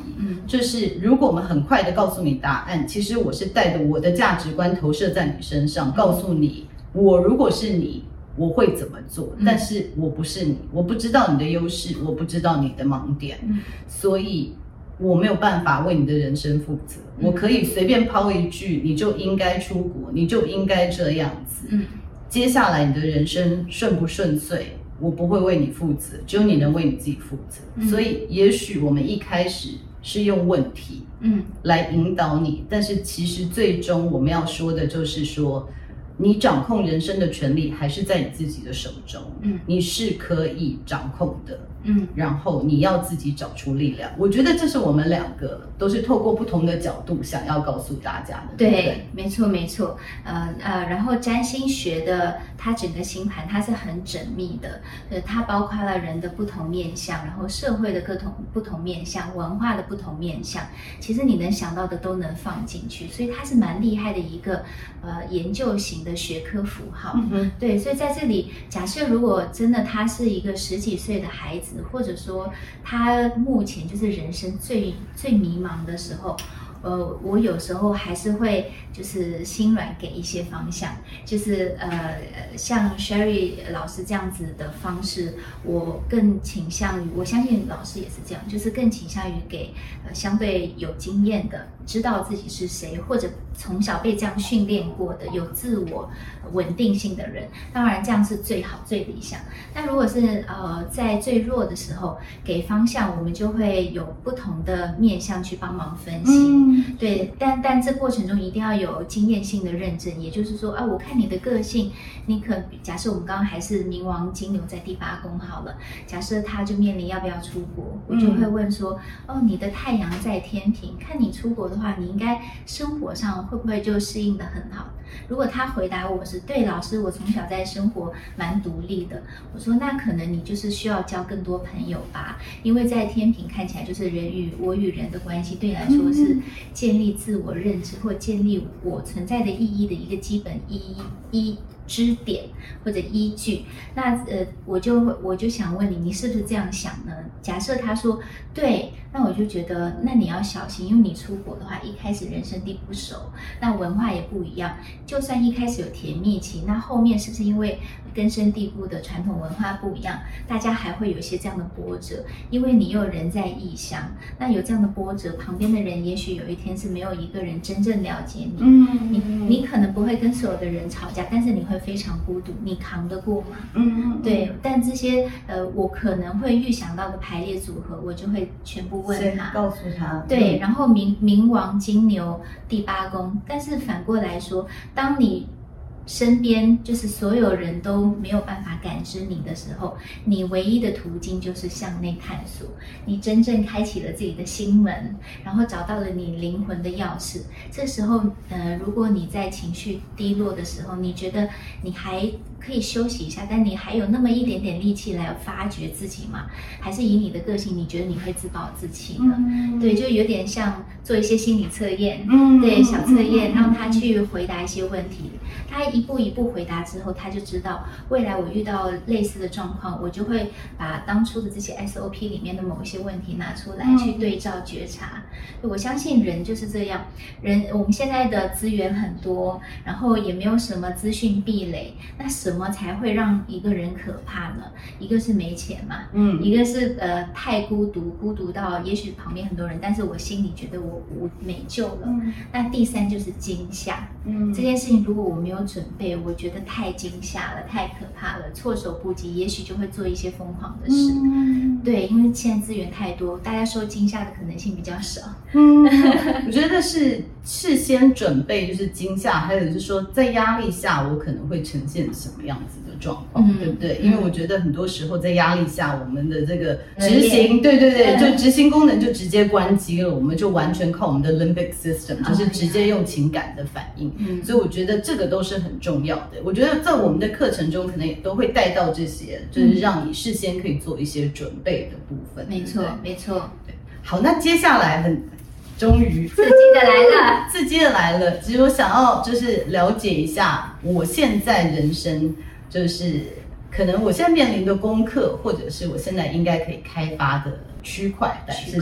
就是如果我们很快的告诉你答案，其实我是带着我的价值观投射在你身上，告诉你我如果是你我会怎么做，但是我不是你，我不知道你的优势，我不知道你的盲点，所以我没有办法为你的人生负责。我可以随便抛一句你就应该出国，你就应该这样子，接下来你的人生顺不顺遂我不会为你负责，只有你能为你自己负责。所以也许我们一开始是用问题嗯来引导你，但是其实最终我们要说的就是说，你掌控人生的权利还是在你自己的手中，嗯，你是可以掌控的，嗯，然后你要自己找出力量。我觉得这是我们两个都是透过不同的角度想要告诉大家的。 对， 对对没错没错，呃呃，然后占星学的它整个星盘它是很缜密的，呃，它包括了人的不同面向，然后社会的各种不同面向，文化的不同面向，其实你能想到的都能放进去，所以它是蛮厉害的一个呃研究型的学科符号。嗯、对，所以在这里，假设如果真的他是一个十几岁的孩子，或者说他目前就是人生最最迷茫的时候，呃，我有时候还是会就是心软给一些方向，就是呃像 Sherry 老师这样子的方式，我更倾向于，我相信老师也是这样，就是更倾向于给呃相对有经验的，知道自己是谁，或者从小被这样训练过的，有自我稳定性的人，当然这样是最好最理想。但如果是呃在最弱的时候给方向，我们就会有不同的面向去帮忙分析。嗯、对，但但这过程中一定要有经验性的认证，也就是说啊，我看你的个性，你可假设我们刚刚还是冥王金牛在第八宫好了，假设他就面临要不要出国，我就会问说，嗯、哦，你的太阳在天平，看你出国的话，你应该生活上会不会就适应得很好？如果他回答我是对，老师，我从小在生活蛮独立的，我说那可能你就是需要交更多朋友吧，因为在天平看起来就是人与我与人的关系，对你来说是建立自我认知或建立我存在的意义的一个基本依依支点或者依据。那呃，我就我就想问你，你是不是这样想呢？假设他说对，那我就觉得那你要小心，因为你出国的话，一开始人生地不熟，那文化也不一样，就算一开始有甜蜜期，那后面是不是因为根深蒂固的传统文化不一样，大家还会有一些这样的波折？因为你又人在异乡，那有这样的波折，旁边的人也许有一天是没有一个人真正了解你，嗯，你你可能不会跟所有的人吵架，但是你会非常孤独，你扛得过吗？嗯，对，但这些呃，我可能会预想到的排列组合，我就会全部问他， 告诉他， 对，然后冥冥王金牛第八宫，但是反过来说，当你身边就是所有人都没有办法感知你的时候，你唯一的途径就是向内探索，你真正开启了自己的心门，然后找到了你灵魂的钥匙。这时候呃，如果你在情绪低落的时候，你觉得你还可以休息一下，但你还有那么一点点力气来发掘自己吗？还是以你的个性，你觉得你会自暴自弃呢？嗯、对，就有点像做一些心理测验，嗯、对，小测验，让他去回答一些问题。他一步一步回答之后，他就知道未来我遇到类似的状况，我就会把当初的这些 S O P 里面的某一些问题拿出来、嗯、去对照觉察。我相信人就是这样，人我们现在的资源很多，然后也没有什么资讯壁垒，那什么才会让一个人可怕呢？一个是没钱嘛，嗯，一个是呃太孤独，孤独到也许旁边很多人，但是我心里觉得我无没救了。嗯、那第三就是惊吓，嗯，这件事情如果我没有准备，我觉得太惊吓了，太可怕了，措手不及，也许就会做一些疯狂的事。嗯、对，因为现在资源太多，大家受惊吓的可能性比较少。 嗯，我觉得是事先准备，就是惊吓，还有就是说在压力下，我可能会呈现什么样子的状况，嗯、对不对？因为我觉得很多时候在压力下，我们的这个执行，嗯、对对对，就执行功能就直接关机了，我们就完全靠我们的 limbic system， 就是直接用情感的反应。嗯、所以我觉得这个都是很重要的。我觉得在我们的课程中，可能也都会带到这些，就是让你事先可以做一些准备的部分。 没错，没错。 对，好，那接下来很。终于刺激的来了， 刺激的来了。其实我想要就是了解一下，我现在人生就是可能我现在面临的功课，或者是我现在应该可以开发的区块是什么？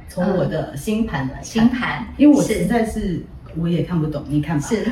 从我的星盘来看， 星盘， 因为我实在是我也看不懂，你看吧。 是，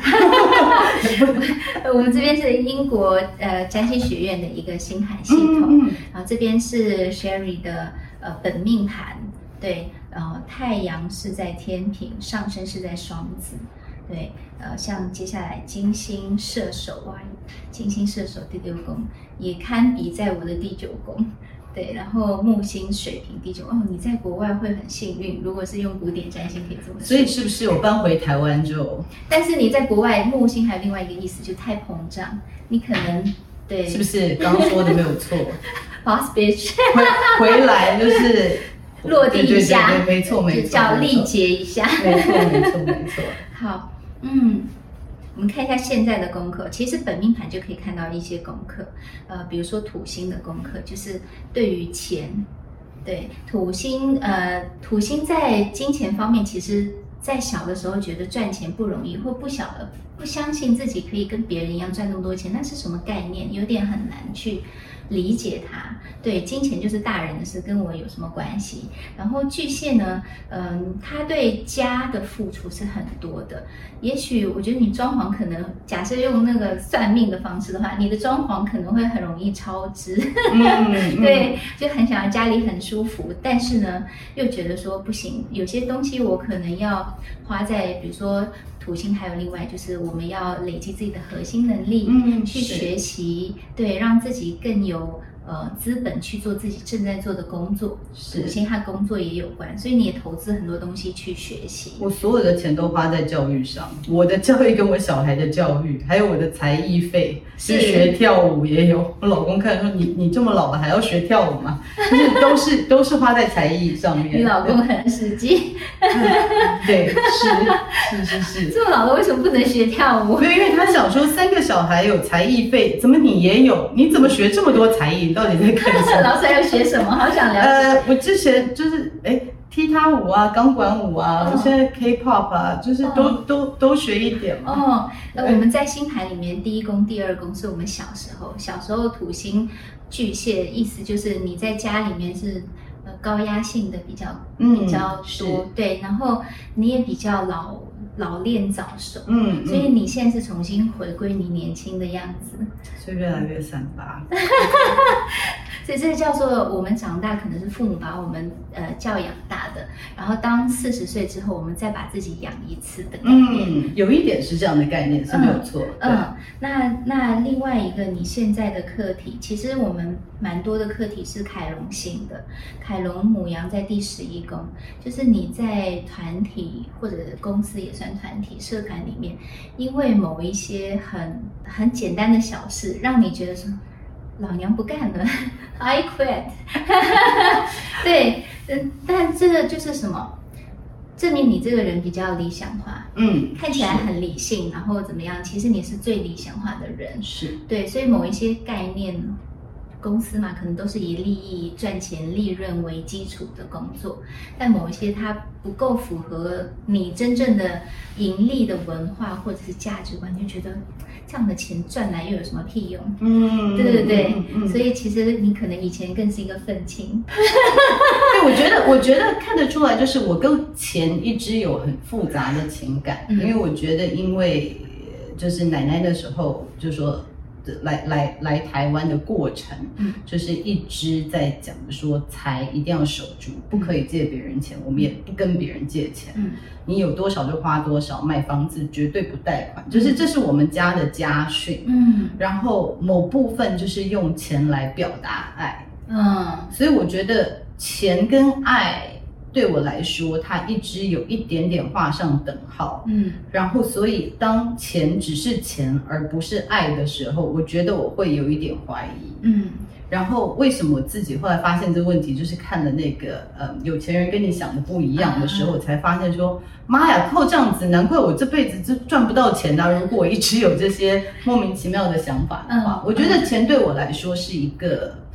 我们这边是英国呃占星学院的一个星盘系统，嗯嗯、然后这边是 Sherry 的呃本命盘，对，然后太阳是在天秤，上升是在双子。对，呃，像接下来金星射手哇，金星射手第六宫也堪比在我的第九宫，对，然后木星水瓶第九哦，你在国外会很幸运，如果是用古典占星可以这么说。 所以是不是我搬回台湾就？ 但是你在国外木星还有另外一个意思，就太膨胀，你可能对， 是不是刚刚说的没有错 ？Boss bitch， 回回来就是。 落地一下， 对对对对没错没错， 叫力竭一下， 没错没错没错。 好，嗯，我们看一下现在的功课。其实本命盘就可以看到一些功课，呃，比如说土星的功课，就是对于钱，对土星，呃，土星在金钱方面，其实在小的时候觉得赚钱不容易，或不晓得不相信自己可以跟别人一样赚那么多钱，那是什么概念？有点很难去理解它。对，金钱就是大人的事，跟我有什么关系？然后巨蟹呢，嗯，他对家的付出是很多的。也许我觉得你装潢可能，假设用那个算命的方式的话，你的装潢可能会很容易超支。嗯、对，就很想要家里很舒服，但是呢，又觉得说不行，有些东西我可能要花在，比如说土星，还有另外就是我们要累积自己的核心能力，嗯，去学习，对，让自己更有。呃，资本去做自己正在做的工作，土星和工作也有关，所以你也投资很多东西去学习。 我所有的钱都花在教育上，我的教育跟我小孩的教育，还有我的才艺费，是学跳舞也有。我老公看说你你这么老了还要学跳舞吗？就是都是都是花在才艺上面。 你老公很实际。 对，是是是是。 这么老了为什么不能学跳舞？ 对，因为他想说三个小孩有才艺费，怎么你也有？你怎么学这么多才艺？到底在干什么？ 老师要学什么？好想了解。 呃，我之前就是哎，踢踏舞啊，钢管舞啊，哦、我现在 K-pop 啊，就是都、哦、都都学一点嘛。 哦，那我们在星盘里面，第一宫、第二宫是我们小时候，小时候土星巨蟹，意思就是你在家里面是呃高压性的比较、嗯、比较多，对，然后你也比较老。老练早熟，嗯，所以你现在是重新回归你年轻的样子， 所以越来越三八。 所以这叫做我们长大，可能是父母把我们呃教养大的，然后当四十岁之后，我们再把自己养一次的概念。 嗯，有一点是这样的概念是没有错。 嗯，嗯那那另外一个你现在的课题，其实我们蛮多的课题是凯龙星的，凯龙牡羊在第十一宫，就是你在团体或者公司也算团体社团里面，因为某一些很很简单的小事，让你觉得说。老娘不干了 ，I quit 。对，嗯，但这个就是什么？证明你这个人比较理想化，嗯，看起来很理性，然后怎么样？其实你是最理想化的人， 是对，所以某一些概念。公司嘛，可能都是以利益、赚钱、利润为基础的工作，但某一些它不够符合你真正的盈利的文化或者是价值观，就觉得这样的钱赚来又有什么屁用？嗯，对对对，嗯嗯、所以其实你可能以前更是一个愤青。 对，我觉得，我觉得看得出来，就是我跟钱一直有很复杂的情感，嗯、因为我觉得，因为就是奶奶那时候就说。来来来台湾的过程，嗯，就是一直在讲的说财一定要守住，不可以借别人钱，我们也不跟别人借钱，嗯，你有多少就花多少，买房子绝对不贷款，就是这是我们家的家训，嗯，然后某部分就是用钱来表达爱，嗯，所以我觉得钱跟爱。对我来说，它一直有一点点画上等号，嗯，然后所以当钱只是钱而不是爱的时候，我觉得我会有一点怀疑，嗯，然后为什么我自己后来发现这个问题，就是看了那个呃有钱人跟你想的不一样的时候，我才发现说，妈呀，靠这样子，难怪我这辈子就赚不到钱啊！如果我一直有这些莫名其妙的想法的话，我觉得钱对我来说是一个。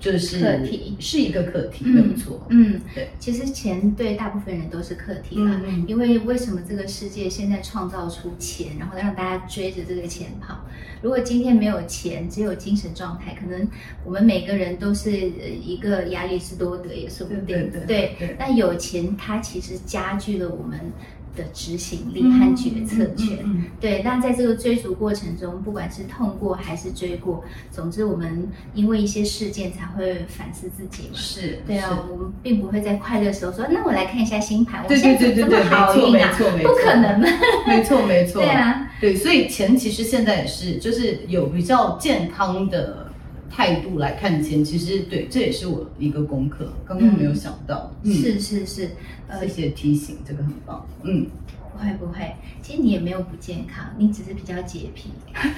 就是课题是一个课题，没有错。 嗯， 对， 其实钱对大部分人都是课题啦， 嗯因为为什么这个世界现在创造出钱，然后让大家追着这个钱跑？如果今天没有钱，只有精神状态，可能我们每个人都是一个亚里士多德也说不定。 对对对对那有钱，它其实加剧了我们的执行力和决策权。 嗯嗯嗯对，那在这个追逐过程中，不管是痛过还是追过，总之我们因为一些事件才会反思自己嘛。 是， 对啊， 是我们并不会在快乐的时候说，那我来看一下星盘，我对现在对对对对， 怎么这么好没错没运啊？ 错没错， 不可能的。 没错没错。 对啊， 对，所以钱其实现在也是，就是有比较健康的态度来看钱，其实对，这也是我一个功课，刚刚没有想到。嗯， 是是是，呃谢，谢提醒，这个很棒。嗯， 不会不会，其实你也没有不健康，你只是比较洁癖。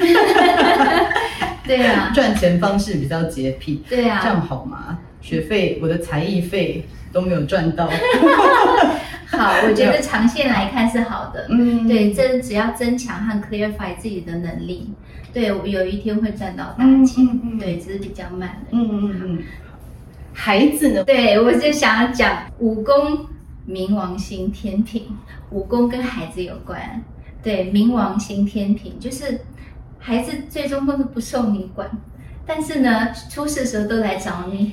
对啊， 赚钱方式比较洁癖， 对啊这样好吗？学费，我的才艺费都没有赚到。 好，我觉得长线来看是好的。 嗯对，这只要增强和 clarify 自己的能力，对我有一天会赚到大嗯钱。 嗯嗯对，只是比较慢而已。 嗯嗯嗯，孩子呢？ 对，我就想要讲武功冥王星天平，武功跟孩子有关。对，冥王星天平就是孩子最终都是不受你管，但是呢，出事的时候都来找你。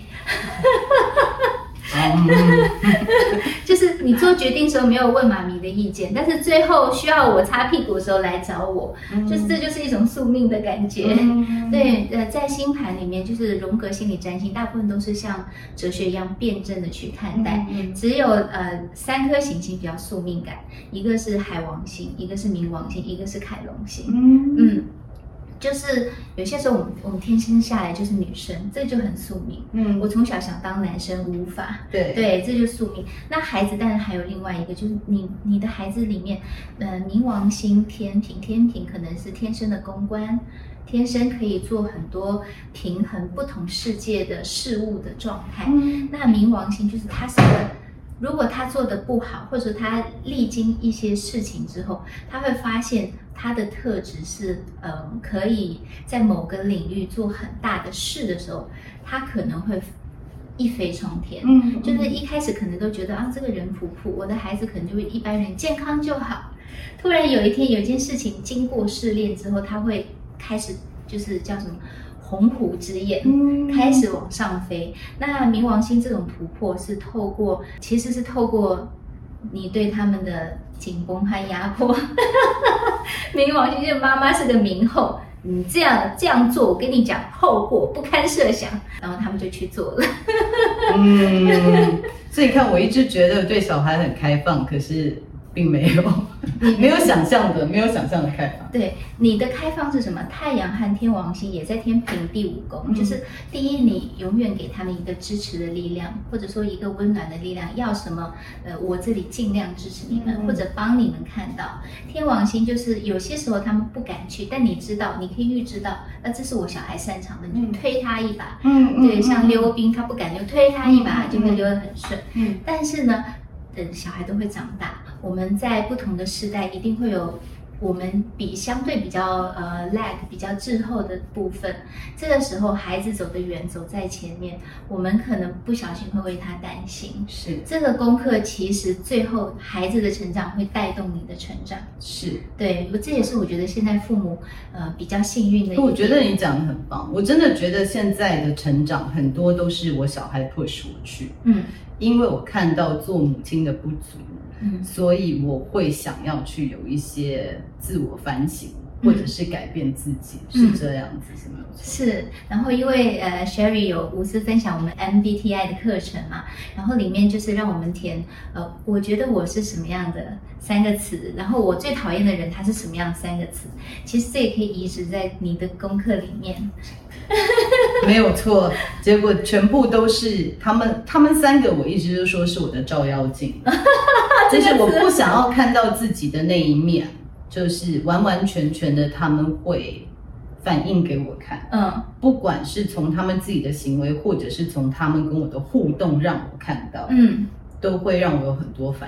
嗯就是你做决定的时候没有问妈咪的意见，但是最后需要我擦屁股的时候来找我， 嗯就是这就是一种宿命的感觉。 嗯对，呃，在星盘里面，就是荣格心理占星，大部分都是像哲学一样辩证的去看待。 嗯嗯只有呃三颗行星比较宿命感，一个是海王星，一个是冥王星，一个是凯龙星。 嗯嗯，就是有些时候我们我们天生下来就是女生，这就很宿命。 嗯我从小想当男生无法， 对对，这就是宿命。那孩子当然还有另外一个，就是你你的孩子里面，呃，冥王星天平，天平可能是天生的公关，天生可以做很多平衡不同世界的事物的状态。 嗯那冥王星就是他是个，如果他做的不好，或者说他历经一些事情之后，他会发现他的特质是，嗯、呃，可以在某个领域做很大的事的时候，他可能会一飞冲天。 嗯就是一开始可能都觉得啊，这个人普普，我的孩子可能就会一般人，健康就好。突然有一天有一件事情经过试炼之后，他会开始就是叫什么鸿鹄之眼， 嗯开始往上飞。那冥王星这种突破是透过，其实是透过你对他们的紧绷和压迫。冥王星就是妈妈是个冥后，你这样这样做，我跟你讲后果不堪设想，然后他们就去做了。 嗯，所以你看，我一直觉得对小孩很开放，可是并没有，没有想象的，没有想象的开放。 对，你的开放是什么？太阳和天王星也在天平第五宫， 嗯就是第一，你永远给他们一个支持的力量，或者说一个温暖的力量。要什么？呃，我这里尽量支持你们， 嗯或者帮你们看到。天王星就是有些时候他们不敢去，但你知道，你可以预知到，那这是我小孩擅长的，你就推他一把。 嗯对，像溜冰，他不敢就推他一把， 嗯就会溜得很顺。 嗯但是呢，呃，小孩都会长大，我们在不同的时代一定会有我们比相对比较呃 lag 比较滞后的部分。这个时候孩子走得远，走在前面，我们可能不小心会为他担心。 是这个功课其实最后孩子的成长会带动你的成长。 是。 对，这也是我觉得现在父母呃比较幸运的一点。 我觉得你讲的很棒，我真的觉得现在的成长很多都是我小孩 push 我去， 嗯因为我看到做母亲的不足， 嗯所以我会想要去有一些自我反省，或者是改变自己， 嗯是这样子，是没有错。 是，然后因为呃，Sherry 有无私分享我们 M B T I 的课程嘛，然后里面就是让我们填呃，我觉得我是什么样的三个词，然后我最讨厌的人他是什么样三个词，其实这也可以移植在你的功课里面。 没有错，结果全部都是他们，他们三个我一直都说是我的照妖镜，就是我不想要看到自己的那一面，就是完完全全的他们会反映给我看， 嗯不管是从他们自己的行为，或者是从他们跟我的互动让我看到， 嗯。 都会让我有很多反思。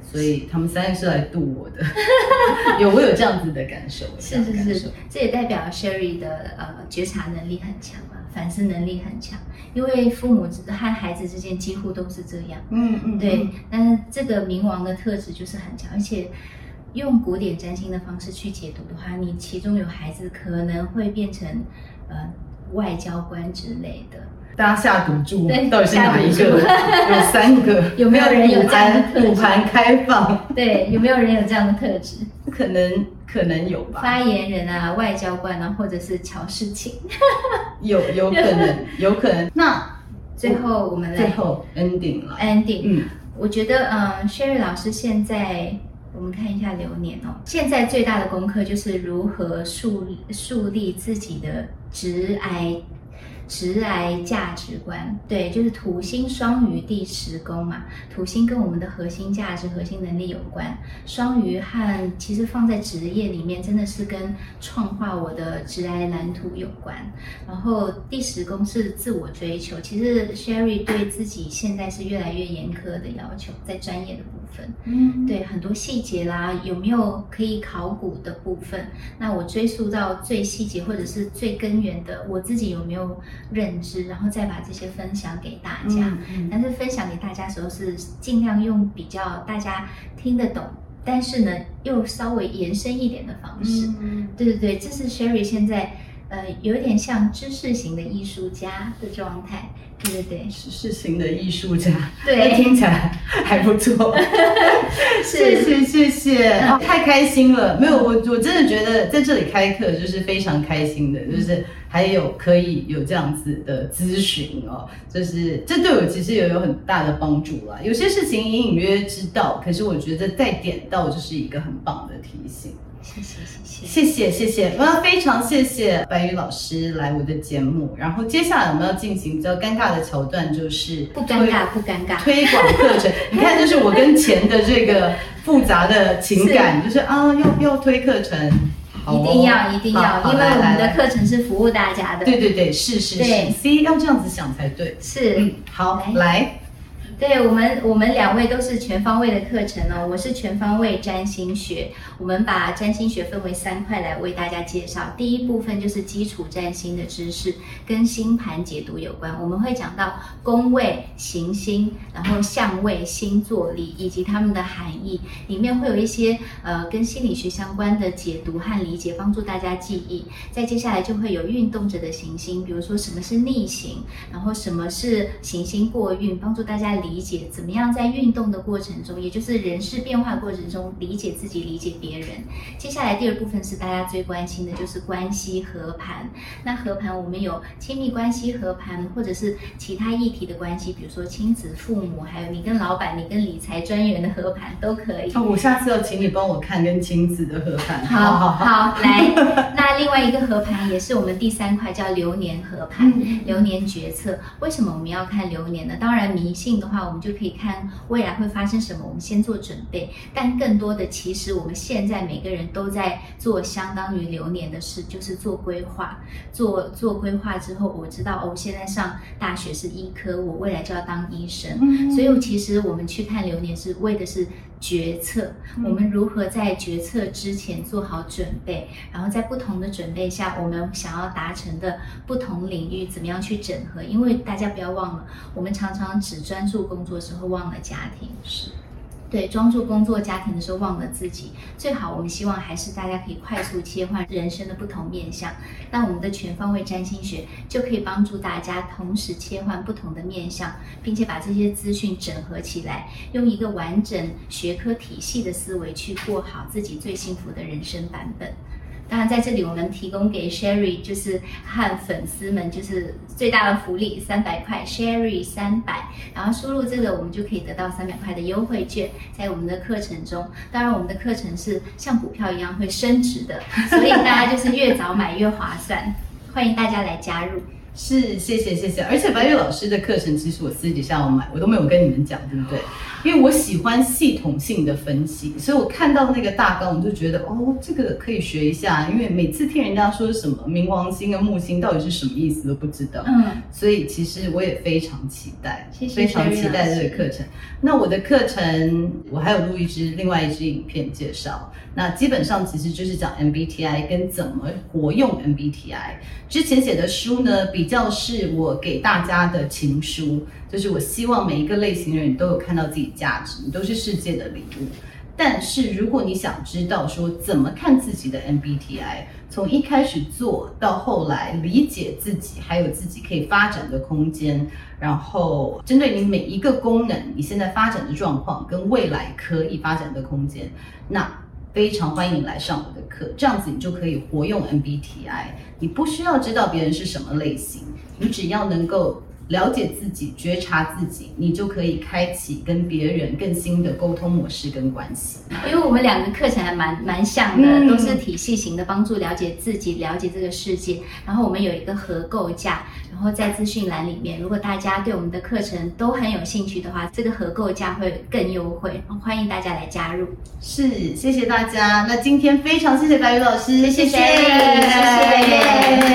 所以他们三个是来渡我的。有我有这样子的感受， 是是是，这也代表 Sherry 的呃觉察能力很强啊，反思能力很强，因为父母和孩子之间几乎都是这样。嗯嗯，对。那这个冥王的特质就是很强，而且用古典占星的方式去解读的话，你其中有孩子可能会变成呃外交官之类的。 大家下赌注，到底是哪一个？有三个， 有没有人有这样的特质？ 赌盘开放， 对，有没有人有这样的特质？ 可能可能有吧。 发言人啊，外交官啊，或者是乔事情， 有有可能，有可能。那最后我们来最后 ending 了 ，ending。嗯，我觉得，嗯 ，Sherry 老师现在。我们看一下流年哦，现在最大的功课就是如何树树立自己的职涯职涯价值观。对，就是土星双鱼第十宫嘛，土星跟我们的核心价值、核心能力有关。双鱼和其实放在职业里面，真的是跟创化我的职涯蓝图有关。然后第十宫是自我追求，其实 Sherry 对自己现在是越来越严苛的要求，在专业的部分。嗯，对，很多细节啦，有没有可以考古的部分？那我追溯到最细节或者是最根源的，我自己有没有认知，然后再把这些分享给大家。嗯嗯、但是分享给大家的时候是尽量用比较大家听得懂，但是呢又稍微延伸一点的方式。嗯、对对对，这是 Sherry 现在呃有点像知识型的艺术家的状态。对对对， 知识型的艺术家， 对， 听起来还不错。谢谢谢谢、嗯哦，太开心了！没有我我真的觉得在这里开课就是非常开心的，就是还有可以有这样子的咨询哦，就是这对我其实也有很大的帮助啦。有些事情隐隐约约知道，可是我觉得再点到就是一个很棒的提醒。 谢谢谢谢谢谢谢谢，我要非常谢谢白宇老师来我的节目。然后接下来我们要进行比较尴尬的桥段，就是不尴尬不尴尬推广课程。你看，就是我跟钱的这个复杂的情感，就是啊，要不要推课程？ 一定要一定要，因为我们的课程是服务大家的。 对对对，是是是 ，C 要这样子想才对。 是，嗯， 好，来。 对我们，我们两位都是全方位的课程哦。我是全方位占星学，我们把占星学分为三块来为大家介绍。第一部分就是基础占星的知识，跟星盘解读有关。我们会讲到宫位、行星，然后相位、星座里以及它们的含义，里面会有一些呃跟心理学相关的解读和理解，帮助大家记忆。再接下来就会有运动着的行星，比如说什么是逆行，然后什么是行星过运，帮助大家理。理解怎么样在运动的过程中，也就是人事变化过程中理解自己、理解别人。接下来第二部分是大家最关心的，就是关系合盘。那合盘我们有亲密关系合盘，或者是其他议题的关系，比如说亲子、父母，还有你跟老板、你跟理财专员的合盘都可以。 哦，我下次要请你帮我看跟亲子的合盘。 好，好，好，好来。那另外一个合盘也是我们第三块，叫流年合盘，嗯、流年决策。为什么我们要看流年呢？当然迷信的话，我们就可以看未来会发生什么，我们先做准备。但更多的，其实我们现在每个人都在做相当于流年的事，就是做规划。做做规划之后，我知道哦，现在上大学是医科，我未来就要当医生。嗯、所以其实我们去看流年是为的是决策，我们如何在决策之前做好准备，然后在不同的准备下，我们想要达成的不同领域怎么样去整合？因为大家不要忘了，我们常常只专注工作的时候忘了家庭，是。对，专注工作家庭的时候忘了自己，最好我们希望还是大家可以快速切换人生的不同面向。那我们的全方位占星学就可以帮助大家同时切换不同的面向，并且把这些资讯整合起来，用一个完整学科体系的思维去过好自己最幸福的人生版本。当然，在这里我们提供给 Sherry 就是和粉丝们就是最大的福利，三百块 Sherry 三百，然后输入这个我们就可以得到三百块的优惠券，在我们的课程中。当然，我们的课程是像股票一样会升值的，所以大家就是越早买越划算，欢迎大家来加入。 是，谢谢谢谢。而且白玉老师的课程，其实我私底下有买，我都没有跟你们讲，对不对？因为我喜欢系统性的分析，所以我看到那个大纲，我就觉得哦，这个可以学一下。因为每次听人家说什么冥王星跟木星到底是什么意思都不知道，嗯，所以其实我也非常期待， 谢谢非常期待这个课程。那我的课程，我还有录一支另外一支影片介绍。那基本上其实就是讲 M B T I 跟怎么活用 M B T I。之前写的书呢，比较是我给大家的情书，就是我希望每一个类型的人都有看到自己价值，你都是世界的礼物。但是如果你想知道说怎么看自己的 M B T I， 从一开始做到后来理解自己，还有自己可以发展的空间，然后针对你每一个功能，你现在发展的状况跟未来可以发展的空间，那非常欢迎你来上我的课，这样子你就可以活用 M B T I。你不需要知道别人是什么类型，你只要能够了解自己、觉察自己，你就可以开启跟别人更新的沟通模式跟关系。 因为我们两个课程还蛮蛮像的， 嗯、 都是体系型的，帮助了解自己、了解这个世界。然后我们有一个合购价，然后在资讯栏里面，如果大家对我们的课程都很有兴趣的话，这个合购价会更优惠，欢迎大家来加入。 是，谢谢大家。那今天非常谢谢白宇老师， 谢谢，谢谢。